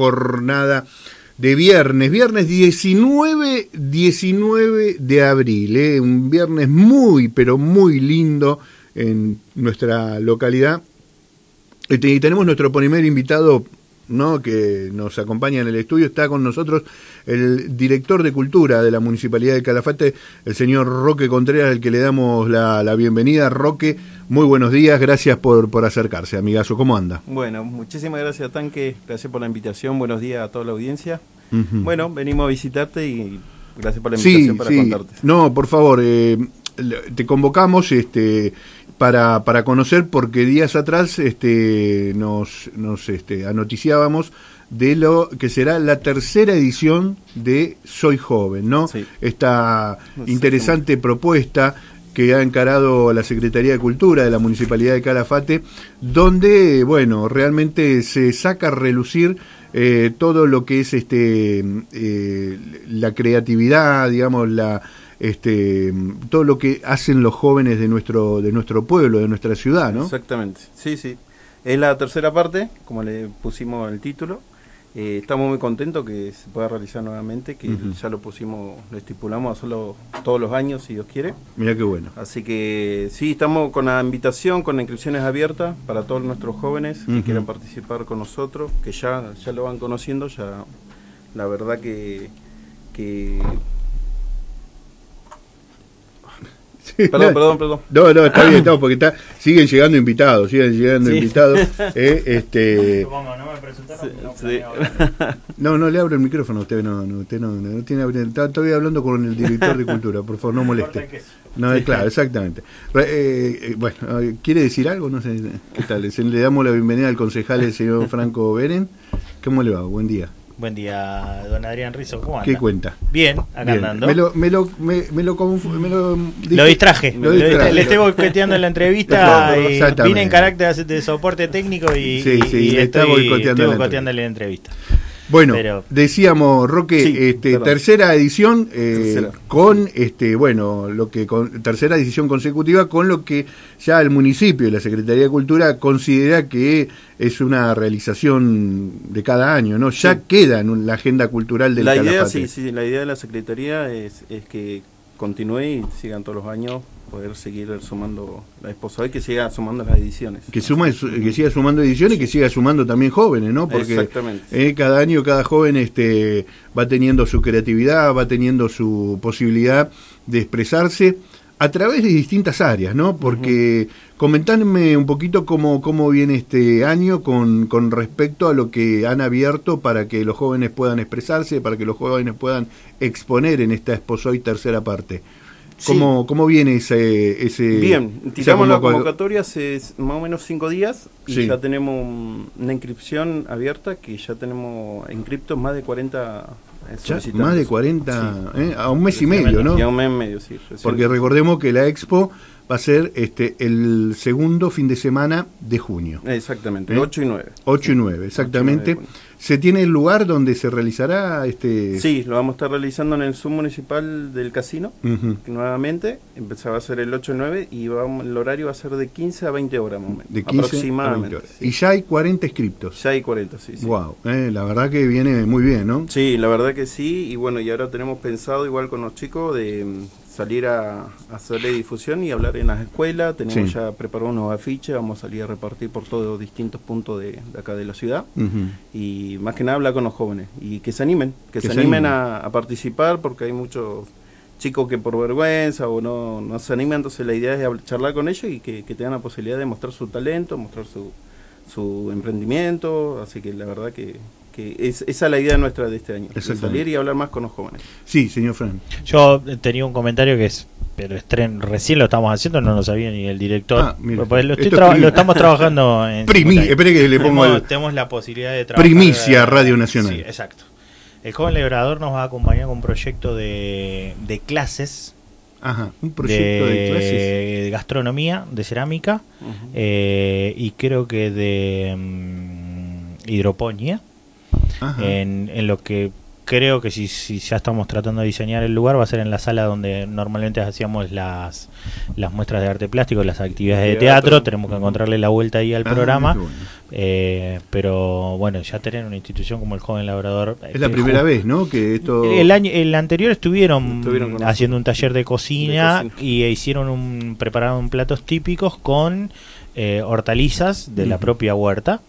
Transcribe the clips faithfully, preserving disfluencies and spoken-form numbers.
jornada de viernes, viernes diecinueve de abril, ¿eh? Un viernes muy, pero muy lindo en nuestra localidad. Y tenemos nuestro primer invitado, ¿no?, que nos acompaña en el estudio. Está con nosotros el director de Cultura de la Municipalidad de Calafate, el señor Roque Contreras, al que le damos la, la bienvenida. Roque, muy buenos días, gracias por, por acercarse, amigazo. ¿Cómo anda? Bueno, muchísimas gracias, Tanque, gracias por la invitación, buenos días a toda la audiencia. Uh-huh. Bueno, venimos a visitarte y gracias por la invitación, sí, para sí. contarte. No, por favor, eh, te convocamos este para para conocer, porque días atrás este nos nos este anoticiábamos de lo que será la tercera edición de Soy Joven, ¿no? Sí. Esta No sé interesante cómo. propuesta que ha encarado la Secretaría de Cultura de la Municipalidad de Calafate, donde, bueno, realmente se saca a relucir eh, todo lo que es este eh, la creatividad, digamos, la este todo lo que hacen los jóvenes de nuestro de nuestro pueblo, de nuestra ciudad, ¿no? Exactamente, sí, sí. Es la tercera parte, como le pusimos el título. Eh, estamos muy contentos que se pueda realizar nuevamente, que uh-huh. ya lo pusimos, lo estipulamos a hacerlo todos los años, si Dios quiere. Mira qué bueno. Así que sí, estamos con la invitación, con las inscripciones abiertas para todos nuestros jóvenes que uh-huh. quieran participar con nosotros, que ya, ya lo van conociendo, ya la verdad que... que Sí, perdón, no, perdón, perdón. No, no, está bien, estamos, porque está, siguen llegando invitados, siguen llegando sí. invitados. Eh, este, ¿Cómo? ¿No me presentaron? Sí, no, sí. no, no le abro el micrófono a usted, no, no, usted no, no tiene, está todavía hablando con el director de Cultura, por favor, no moleste. No, sí. Claro, exactamente. Eh, eh, bueno, ¿quiere decir algo? No sé, ¿qué tal? Le damos la bienvenida al concejal, el señor Franco Beren. ¿Cómo le va? Buen día. Buen día, don Adrián Rizzo, ¿cómo anda? ¿Qué cuenta? Bien, acá Bien. andando. Me lo, me lo, me, me lo, confu- me lo, dije, lo distraje, lo distraje. le estoy boicoteando en la entrevista no, y vine en carácter de soporte técnico y, sí, sí, y, y le está estoy boicoteando la boicoteándole la entrevista. Bueno, Pero, decíamos, Roque, sí, este, tercera edición eh, tercera. con este, bueno, lo que con, tercera edición consecutiva con lo que ya el municipio y la Secretaría de Cultura considera que es una realización de cada año, ¿no? Ya sí. queda en la agenda cultural del la idea, Calafate. sí, sí, la idea de la Secretaría es, es que continúe y sigan todos los años poder seguir sumando la Expo y que siga sumando las ediciones. Que suma, que siga sumando ediciones y que siga sumando también jóvenes, ¿no? Porque eh, cada año cada joven este va teniendo su creatividad, va teniendo su posibilidad de expresarse a través de distintas áreas, ¿no? Porque uh-huh. comentadme un poquito cómo, cómo viene este año con, con respecto a lo que han abierto para que los jóvenes puedan expresarse, para que los jóvenes puedan exponer en esta Expo Soy tercera parte. ¿Cómo, sí. ¿Cómo viene ese...? ese Bien, tiramos la convocatoria hace más o menos cinco días y sí. ya tenemos una inscripción abierta, que ya tenemos inscriptos más de cuarenta solicitantes. Más de cuarenta, sí. ¿eh? A un mes y medio, medio, ¿no? Y a un mes y medio, sí. Porque recordemos que la Expo va a ser este el segundo fin de semana de junio. Exactamente, ¿eh? ocho y nueve. ocho y nueve, exactamente. ocho y nueve ¿Se tiene el lugar donde se realizará este...? Sí, lo vamos a estar realizando en el submunicipal del casino, uh-huh. nuevamente. Empezaba a ser el ocho y nueve y vamos, el horario va a ser de quince a veinte horas, más o menos, de quince aproximadamente. A veinte sí. Y ya hay cuarenta inscriptos. Ya hay cuarenta, sí. sí. Wow, eh, la verdad que viene muy bien, ¿no? Sí, la verdad que sí. Y bueno, y ahora tenemos pensado, igual con los chicos, de salir a, a hacerle difusión y hablar en las escuelas. Tenemos sí. ya preparados unos afiches, vamos a salir a repartir por todos distintos puntos de, de acá de la ciudad. Uh-huh. Y más que nada hablar con los jóvenes y que se animen, que, que se, se animen, animen. A, a participar, porque hay muchos chicos que por vergüenza o no, no se animan. Entonces la idea es charlar con ellos y que, que tengan la posibilidad de mostrar su talento, mostrar su, su emprendimiento. Así que la verdad que... que es, esa es la idea nuestra de este año, de salir y hablar más con los jóvenes. Sí, señor Fran. Yo tenía un comentario que es, pero estren, recién lo estamos haciendo, no lo sabía ni el director. Ah, mira, pues lo, estoy traba- lo estamos trabajando en Primi- espere que le pongo tenemos, el... tenemos la posibilidad de trabajar. Primicia Radio Nacional. Sí, exacto. El joven Lebrador nos va a acompañar con un proyecto de, de clases. Ajá, un proyecto de, de clases. De gastronomía, de cerámica, uh-huh. eh, y creo que de um, hidroponía. En, en lo que creo que si, si ya estamos tratando de diseñar el lugar, va a ser en la sala donde normalmente hacíamos las las muestras de arte plástico, las actividades de teatro. teatro. Tenemos que encontrarle la vuelta ahí al ah, programa. Bueno. Eh, pero bueno, ya tener una institución como el Joven Labrador. Es la primera vez, ¿no? Que esto... El año el anterior estuvieron, estuvieron haciendo un taller de cocina, de cocina. y hicieron un prepararon platos típicos con eh, hortalizas de uh-huh. la propia huerta.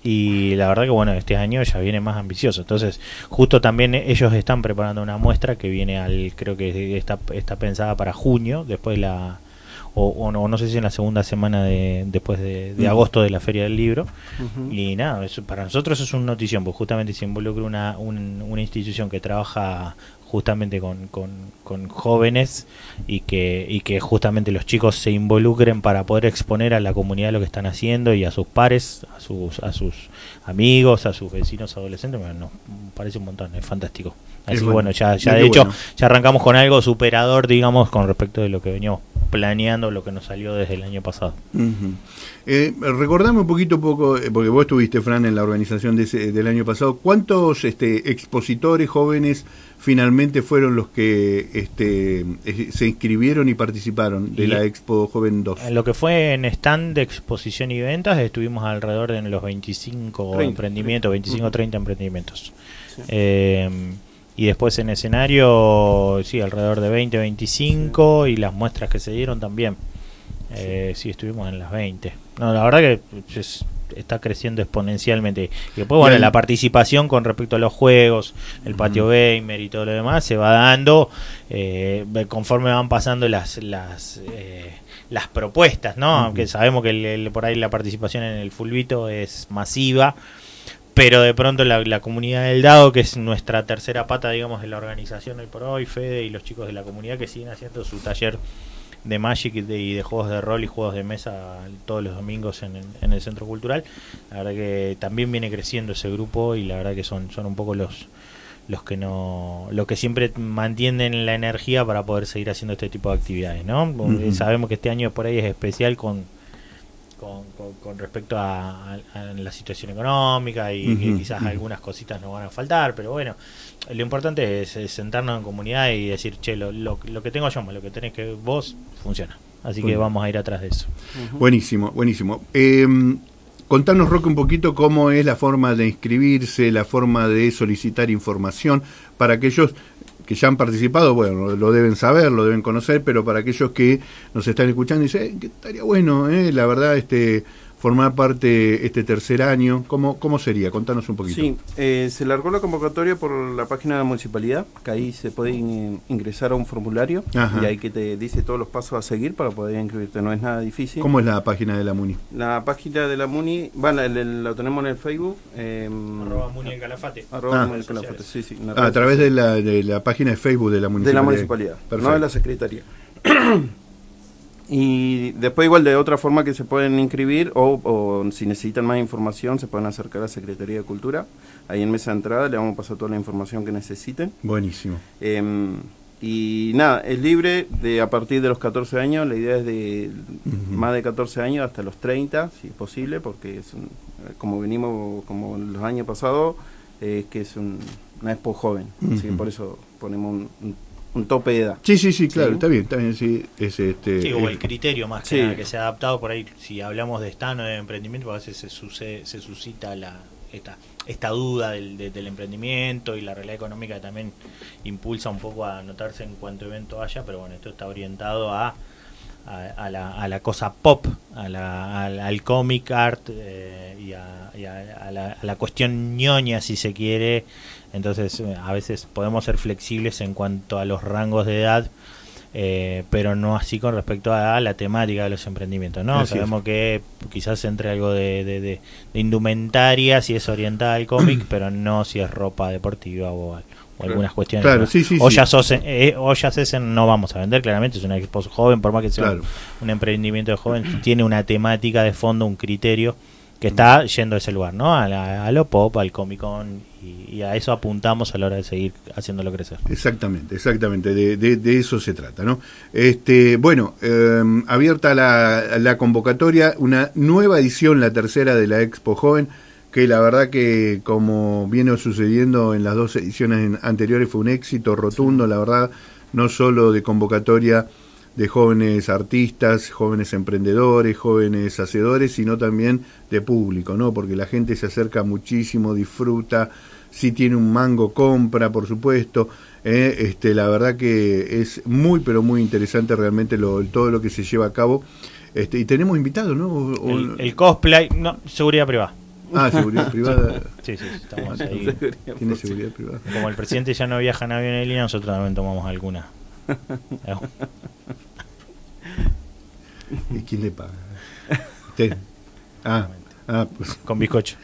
Y la verdad que bueno, este año ya viene más ambicioso. Entonces, justo también ellos están preparando una muestra que viene al, creo que está, está pensada para junio, después la, o, o, no, o no sé si en la segunda semana de después de, de uh-huh. agosto de la Feria del Libro. Uh-huh. Y nada, eso, para nosotros es una notición, porque justamente se involucra una, un, una institución que trabaja justamente con, con, con jóvenes y que y que justamente los chicos se involucren para poder exponer a la comunidad lo que están haciendo y a sus pares, a sus a sus amigos, a sus vecinos adolescentes. Bueno, no, parece un montón, es fantástico. Así que bueno, ya, ya de hecho bueno. ya arrancamos con algo superador, digamos, con respecto de lo que veníamos planeando, lo que nos salió desde el año pasado. Uh-huh. Eh, recordame un poquito, poco, porque vos estuviste, Fran, en la organización de ese, del año pasado. ¿Cuántos este, expositores jóvenes finalmente fueron los que este, se inscribieron y participaron de y la Expo Joven dos? En lo que fue en stand de exposición y ventas, estuvimos alrededor de los veinticinco treinta, emprendimientos, veinticinco o treinta emprendimientos. Sí. Eh, y después en escenario, sí, alrededor de veinte, veinticinco, sí. Y las muestras que se dieron también. Eh, sí, estuvimos en las veinte. No, la verdad que es, está creciendo exponencialmente. Y después, bueno, la participación con respecto a los juegos, el patio uh-huh. gamer y todo lo demás se va dando eh, conforme van pasando las las eh, las propuestas, ¿no? Uh-huh. Aunque sabemos que el, el, por ahí la participación en el Fulbito es masiva, pero de pronto la, la comunidad del dado, que es nuestra tercera pata, digamos, de la organización hoy por hoy, Fede y los chicos de la comunidad que siguen haciendo su taller de Magic y de, y de juegos de rol y juegos de mesa todos los domingos en, en, en el Centro Cultural. La verdad que también viene creciendo ese grupo y la verdad que son son un poco los los que no los que siempre mantienen la energía para poder seguir haciendo este tipo de actividades, ¿no? Uh-huh. Sabemos que este año por ahí es especial con con, con, con respecto a, a, a la situación económica y uh-huh. que quizás uh-huh. algunas cositas nos van a faltar, pero bueno, lo importante es, es sentarnos en comunidad y decir, che, lo, lo, lo que tengo yo, lo que tenés que vos, funciona. Así que vamos a ir atrás de eso. Uh-huh. Buenísimo, buenísimo. Eh, contanos, Roque, un poquito cómo es la forma de inscribirse, la forma de solicitar información para aquellos que ya han participado. Bueno, lo deben saber, lo deben conocer, pero para aquellos que nos están escuchando y dicen, eh, que estaría bueno, eh, la verdad, este formar parte este tercer año, ¿cómo, cómo sería? Contanos un poquito. Sí, eh, se largó la convocatoria por la página de la municipalidad, que ahí se puede in, ingresar a un formulario. Ajá. Y ahí que te dice todos los pasos a seguir para poder inscribirte, no es nada difícil. ¿Cómo es la página de la Muni? La página de la Muni, bueno, el, el, lo tenemos en el Facebook. Eh, arroba Muni el Calafate. Arroba ah. Muni el Calafate, sí, sí. Ah, a través de la, de la página de Facebook de la municipalidad. De la municipalidad, perfecto. No de la secretaría. Y después igual de otra forma que se pueden inscribir o, o si necesitan más información se pueden acercar a la Secretaría de Cultura, ahí en mesa de entrada le vamos a pasar toda la información que necesiten. Buenísimo. Eh, y nada, es libre de a partir de los catorce años, la idea es de uh-huh. más de catorce años hasta los treinta, si es posible, porque es un, como venimos como los años pasados, es eh, que es un, una expo joven, uh-huh. así que por eso ponemos un, un un tope de edad. Sí, sí, sí, claro, ¿sí? Está bien, está bien, sí. Es este, sí, o el criterio más que sí. nada, que se ha adaptado por ahí, si hablamos de stand o de emprendimiento, a veces se, sucede, se suscita la esta esta duda del, de, del emprendimiento y la realidad económica también impulsa un poco a anotarse en cuanto evento haya, pero bueno, esto está orientado a a, a, la, a la cosa pop, a la, a, al comic art eh, y, a, y a, a, la, a la cuestión ñoña, si se quiere. Entonces a veces podemos ser flexibles en cuanto a los rangos de edad, eh, pero no así con respecto a la temática de los emprendimientos, ¿no? Así Sabemos es. que quizás entre algo de, de, de, de indumentaria si es orientada al cómic, pero no si es ropa deportiva o, o claro. algunas cuestiones. Claro, sí, sí, Ollas sí. Osen, eh, Ollas Essen no vamos a vender, claramente es una expo joven, por más que sea claro. un, un emprendimiento de joven, tiene una temática de fondo, un criterio que está yendo a ese lugar, ¿no? A, la, a lo pop, al Comic Con, y, y a eso apuntamos a la hora de seguir haciéndolo crecer. Exactamente, exactamente, de, de, de eso se trata, ¿no? Este, bueno, eh, abierta la, la convocatoria, una nueva edición, la tercera de la Expo Joven, que la verdad que como viene sucediendo en las dos ediciones anteriores fue un éxito rotundo, la verdad, no solo de convocatoria de jóvenes artistas, jóvenes emprendedores, jóvenes hacedores, sino también de público, ¿no? Porque la gente se acerca muchísimo, disfruta, si tiene un mango compra, por supuesto. Eh, este, la verdad que es muy, pero muy interesante realmente lo, todo lo que se lleva a cabo. Este, y tenemos invitados, ¿no? O, o... El, el cosplay, no, seguridad privada. Ah, seguridad privada. Sí, sí, estamos ahí. Tiene seguridad privada. Como el presidente ya no viaja en avión en línea, nosotros también tomamos alguna. ¿Y quién le paga? ¿Usted? Ah, ah, pues. Con bizcocho.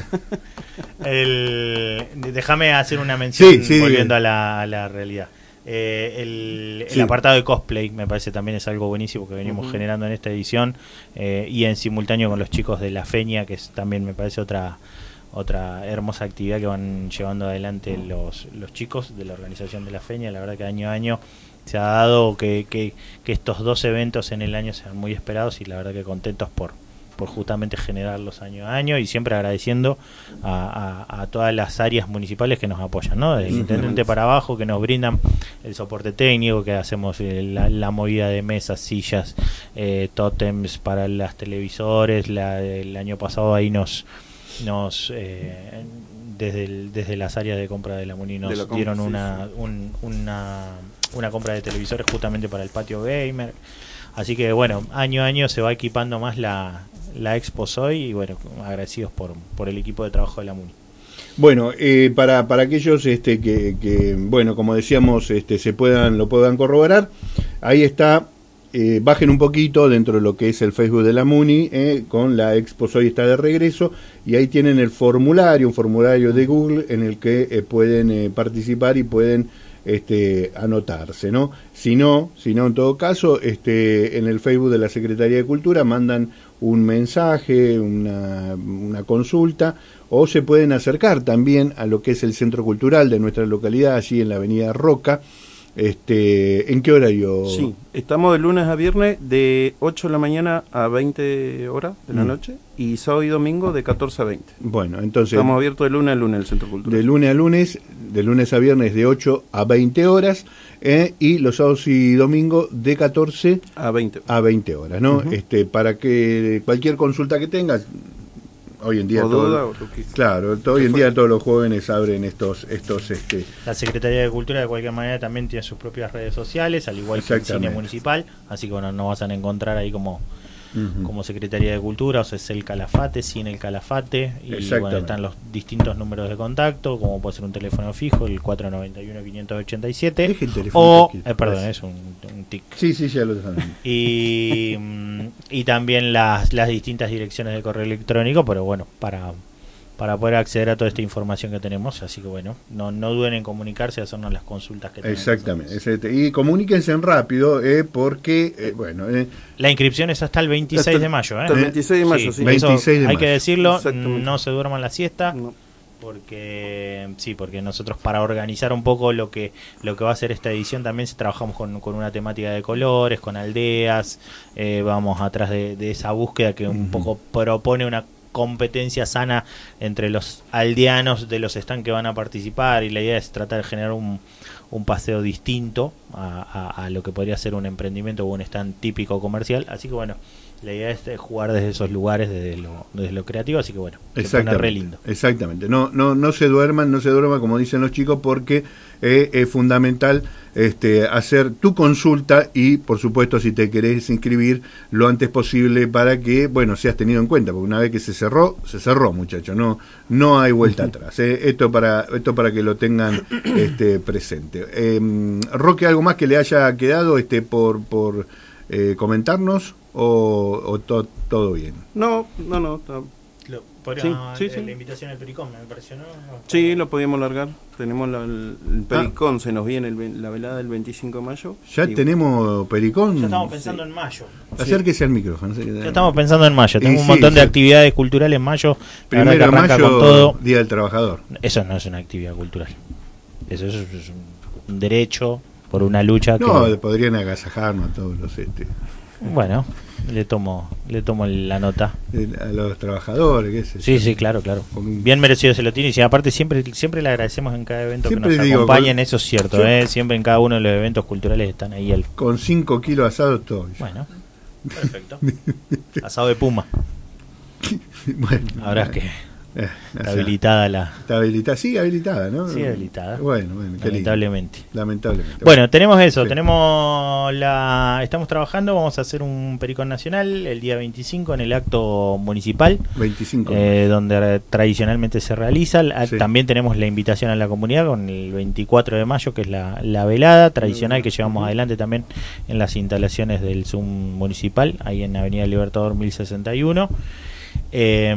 El, déjame hacer una mención, sí, sí, volviendo a la, a la realidad. Eh, el, el sí. apartado de cosplay me parece también es algo buenísimo que venimos uh-huh. generando en esta edición, eh, y en simultáneo con los chicos de la Feña, que es también me parece otra otra hermosa actividad que van llevando adelante los, los chicos de la organización de la Feña. La verdad que año a año se ha dado que, que, que estos dos eventos en el año sean muy esperados, y la verdad que contentos por por justamente generarlos año a año, y siempre agradeciendo a, a, a todas las áreas municipales que nos apoyan, ¿no? Desde el intendente para abajo, que nos brindan el soporte técnico, que hacemos eh, la, la movida de mesas, sillas, eh, tótems para las televisores. La, el año pasado ahí nos nos eh, desde el, desde las áreas de compra de la Muni nos la dieron compra, una, sí, sí. Un, una una compra de televisores justamente para el patio gamer. Así que bueno, año a año se va equipando más la, la Expo Soy, y bueno, agradecidos por, por el equipo de trabajo de la Muni. Bueno, eh, para, para aquellos este, que, que, bueno, como decíamos, este, se puedan lo puedan corroborar, ahí está, eh, bajen un poquito dentro de lo que es el Facebook de la Muni, eh, con la Expo Soy está de regreso, y ahí tienen el formulario, un formulario de Google en el que eh, pueden eh, participar y pueden este anotarse, ¿no? Si no, si no en todo caso, este en el Facebook de la Secretaría de Cultura mandan un mensaje, una, una consulta, o se pueden acercar también a lo que es el Centro Cultural de nuestra localidad, allí en la Avenida Roca. Este, ¿en qué horario? Sí, estamos de lunes a viernes de ocho de la mañana a veinte horas de la mm. noche, y sábado y domingo de catorce a veinte. Bueno, entonces estamos abiertos de lunes a lunes en el Centro Cultural. De lunes a lunes, de lunes a viernes de ocho a veinte horas, eh, y los sábados y domingos de catorce a veinte a veinte horas, ¿no? Uh-huh. Este, para que cualquier consulta que tengas, hoy en día o todo, duda, o lo que claro, todo, hoy en día todos los jóvenes abren estos estos este la Secretaría de Cultura de cualquier manera también tiene sus propias redes sociales, al igual que el cine municipal, así que bueno, nos vas a encontrar ahí como uh-huh. como Secretaría de Cultura, o sea, es el Calafate, Cine el Calafate, y bueno, están los distintos números de contacto, como puede ser un teléfono fijo, el cuatro nueve uno, cinco ocho siete, o, eh, perdón, es un, un tic. Sí, sí, ya lo saben. Y, y también las, las distintas direcciones de correo electrónico, pero bueno, para... para poder acceder a toda esta información que tenemos, así que bueno, no no duden en comunicarse y hacernos las consultas que tenemos. Exactamente, y comuníquense rápido, eh, porque, eh, bueno... Eh, la inscripción es hasta el veintiséis de mayo, ¿eh? Hasta el veintiséis de mayo, sí. sí. veintiséis de mayo. Hay que decirlo, no se duerman la siesta, no. porque sí, porque nosotros para organizar un poco lo que lo que va a ser esta edición también trabajamos con, con una temática de colores, con aldeas, eh, vamos atrás de, de esa búsqueda que uh-huh. un poco propone una competencia sana entre los aldeanos de los stands que van a participar, y la idea es tratar de generar un, un paseo distinto a, a, a lo que podría ser un emprendimiento o un stand típico comercial, así que bueno, la idea es jugar desde esos lugares, desde lo, desde lo creativo, así que bueno, se pone re lindo. Exactamente, no, no, no se duerman, no se duerman como dicen los chicos, porque eh, es fundamental este, hacer tu consulta y por supuesto si te querés inscribir lo antes posible para que, bueno, seas tenido en cuenta, porque una vez que se cerró, se cerró, muchachos, no, no hay vuelta atrás, eh. esto para, esto para que lo tengan este, presente. Eh, Roque, ¿algo más que le haya quedado este, por, por eh, comentarnos? ¿O, o to, todo bien? No, no, no. Está... Lo, podría, sí, sí, sí. La invitación al Pericón, me pareció, ¿no? Sí, lo podíamos largar. Tenemos la, el, el Pericón, ah. se nos viene el, la velada del veinticinco de mayo. ¿Ya y... tenemos Pericón? Ya estamos pensando sí. en mayo. Acérquese sí. al micrófono. ¿sí? Ya estamos pensando en mayo. Tenemos y un montón sí, de sí. actividades culturales en mayo. Primero de mayo, con todo. Día del Trabajador. Eso no es una actividad cultural. Eso es, es un derecho por una lucha. No, que... podrían agasajarnos a todos los... este Bueno, le tomo le tomo la nota. A los trabajadores, qué sé yo. Sí, sí, claro, claro. Bien merecido se lo tiene. Y aparte siempre siempre le agradecemos en cada evento siempre que nos digo, acompañen, con, eso es cierto, yo, ¿eh? Siempre en cada uno de los eventos culturales están ahí. El... Con cinco kilos asados todo. Bueno, perfecto. Asado de puma. Bueno, habrá que... Eh, está sea, habilitada la... Está habilitada, sí, habilitada, ¿no? Sí, habilitada. Bueno, bueno, qué lamentablemente. Lindo. Lamentablemente. Bueno, tenemos eso, sí. tenemos la... Estamos trabajando, vamos a hacer un Pericón Nacional el día veinticinco en el acto municipal. veinticinco. Eh, donde tradicionalmente se realiza. Sí. También tenemos la invitación a la comunidad con el veinticuatro de mayo, que es la, la velada tradicional que llevamos uh-huh. adelante también en las instalaciones del Zoom municipal, ahí en Avenida Libertador mil sesenta y uno. Eh,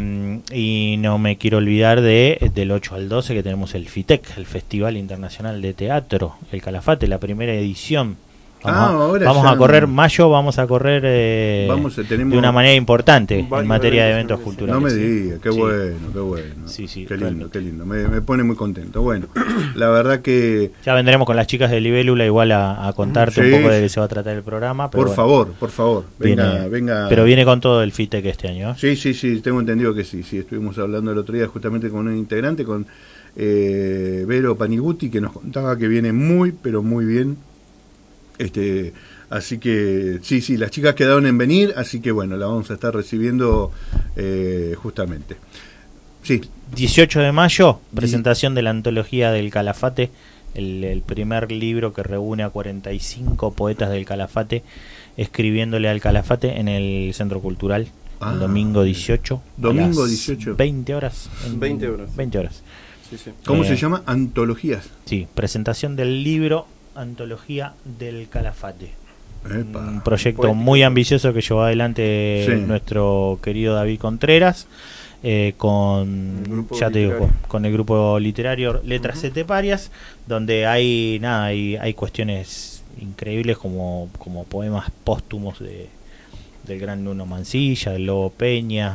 y no me quiero olvidar de del ocho al doce que tenemos el FITEC, el Festival Internacional de Teatro, el Calafate, la primera edición. Vamos, ah, ahora a, vamos a correr mayo, vamos a correr eh, vamos a, de una manera importante en materia de eventos culturales. No me digas, qué sí. bueno, qué bueno. Sí, sí, qué lindo, realmente. qué lindo. Me, me pone muy contento. Bueno, la verdad que... Ya vendremos con las chicas de Libélula igual a, a contarte sí. un poco de qué se va a tratar el programa. Pero por bueno, favor, por favor, venga, viene, venga. Pero viene con todo el FITEC este año, ¿eh? Sí, sí, sí, tengo entendido que sí. Sí, estuvimos hablando el otro día justamente con un integrante, con eh, Vero Paniguti, que nos contaba que viene muy, pero muy bien. Este... Así que, sí, sí, las chicas quedaron en venir, así que bueno, la vamos a estar recibiendo eh, justamente. Sí. dieciocho de mayo, presentación de la antología del Calafate, el, el primer libro que reúne a cuarenta y cinco poetas del Calafate, escribiéndole al Calafate en el Centro Cultural, ah, el domingo dieciocho. Domingo dieciocho. veinte horas. veinte horas. veinte horas. Sí, sí. ¿Cómo eh, se llama? Antologías. Sí, presentación del libro Antología del Calafate. Epa. Un proyecto Poético. muy ambicioso que llevó adelante sí. nuestro querido David Contreras eh, con ya te digo, con, con el grupo literario Letras uh-huh. Seteparias, donde hay nada hay, hay cuestiones increíbles como, como poemas póstumos de del gran Nuno Mancilla, del Lobo Peña,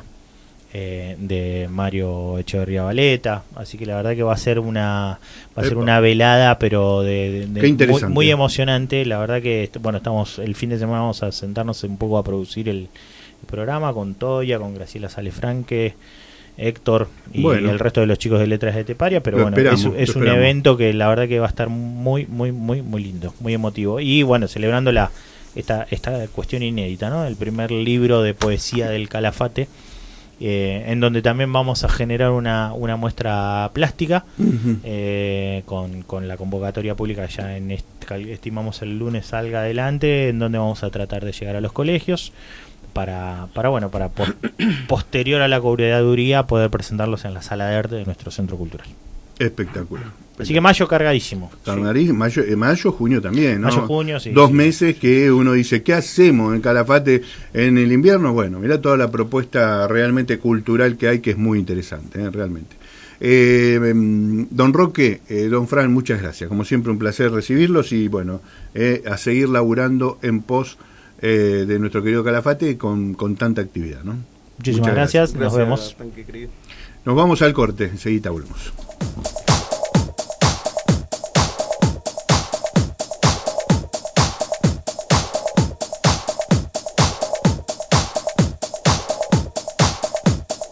eh, de Mario Echeverría Valeta, así que la verdad que va a ser una va a ser una velada pero de, de, de muy, muy emocionante. La verdad que bueno, estamos el fin de semana vamos a sentarnos un poco a producir el, el programa con Toya, con Graciela Salefranque, Héctor y bueno, el resto de los chicos de Letras de Teparia, pero bueno, esperamos, es, es un evento que la verdad que va a estar muy muy muy muy lindo, muy emotivo y bueno, celebrando la esta esta cuestión inédita, ¿no? El primer libro de poesía del Calafate. Eh, en donde también vamos a generar una, una muestra plástica uh-huh. eh, con, con la convocatoria pública ya en est- estimamos el lunes salga adelante, en donde vamos a tratar de llegar a los colegios para para bueno para po- posterior a la curaduría poder presentarlos en la sala de arte de nuestro centro cultural. Espectacular. Así que mayo cargadísimo. Cargadísimo, sí. mayo, eh, mayo, junio también, ¿no? Mayo, junio, sí. Dos sí. meses que uno dice, ¿qué hacemos en Calafate en el invierno? Bueno, mirá toda la propuesta realmente cultural que hay, que es muy interesante, ¿eh? Realmente. Eh, don Roque, eh, don Fran, muchas gracias. Como siempre, un placer recibirlos y, bueno, eh, a seguir laburando en pos eh, de nuestro querido Calafate con, con tanta actividad, ¿no? Muchísimas gracias. gracias, nos gracias, vemos. Nos vamos al corte, enseguida volvemos.